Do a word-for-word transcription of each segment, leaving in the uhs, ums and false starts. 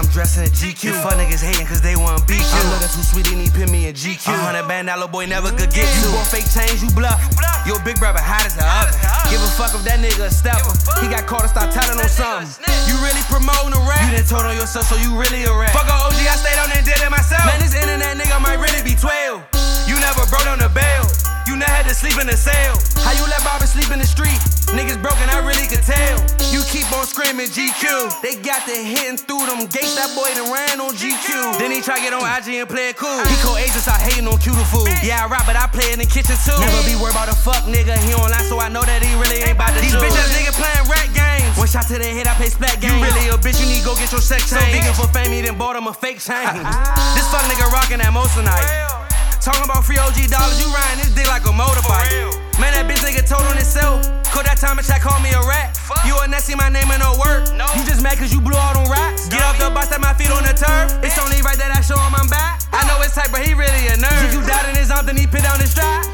I'm dressed in a G Q. These fuck niggas hating cause they want B Q. I'm looking too sweet, they need pin me in G Q. A hundred band dollar boy never could get you. You want fake change, you bluff. Your big brother hot as the oven. Give a fuck if that nigga a stepper. He got caught and start telling on something. You really promoting a rap? You done told on yourself, so you really a rap. Fuck a O G, I stayed on and did it myself. Man, this internet nigga might really be twelve. You never broke on the bail. You never had to sleep in the cell. How you let Bobby sleep in the street? Niggas broken, I really could tell. You keep on screaming G Q. They got the hitting through them gates. That boy done ran on G Q. Then he try get on I G and play it cool. He called agents out hating on Q the fool. Yeah, I rap, but I play in the kitchen too. Never be worried about a fuck nigga. He online, so I know that he really ain't about the These bitch ass niggas playing rat games. One shot to the head, I play splat games. You really a bitch, you need to go get your sex change. So vegan for fame, he done bought him a fake chain. This fuck nigga rockin' that Moissanite. Talking about free O G dollars, you riding this dick like a motorbike. Man, that bitch nigga told on himself. Cause that time a chat called me a rat. Fuck. You a Nessie, my name ain't no work. No. You just mad cause you blew all them racks. Get off the bus, set my feet on the turf. It's only right that I show him I'm back. I know it's tight, but he really a nerd. G Q died in his arm, then he put down his strap.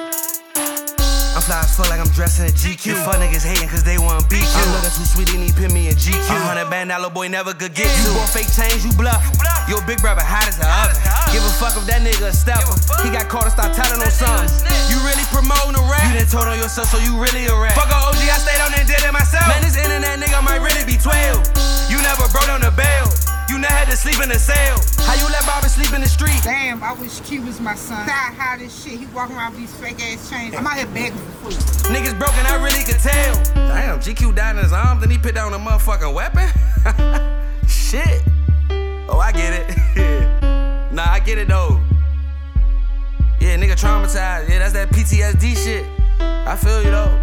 I'm fly as fuck like I'm dressed in a G Q. These fuck niggas hating cause they want B Q. I'm looking too sweet, they need pin me in G Q. A hundred band dollar boy never could get you. You want fake change, you bluff. Your big brother hot as the oven. Give a fuck if that nigga a stepper. He got caught and start telling on something. You really promoting a rap? You done told on yourself, so you really a rap. Fuck a O G, I stayed on and did it myself. Man, this internet nigga might really be twelve. You never broke on the bail. You never had to sleep in the cell. How you let Bobby sleep in the street? Damn, I wish Q was my son. Die hot as shit. He walking around with these fake ass chains. I'm out here begging for food. Niggas broken, I really could tell. Damn, G Q died in his arms, then he put down a motherfucking weapon? Shit. Oh, I get it. Nah, I get it though. Yeah, nigga traumatized. Yeah, that's that P T S D shit. I feel you though.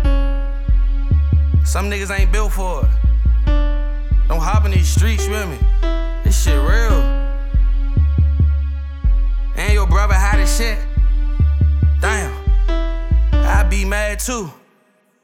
Some niggas ain't built for it. Don't hop in these streets, you hear me? This shit real. And your brother hot as shit. Damn, I'd be mad too.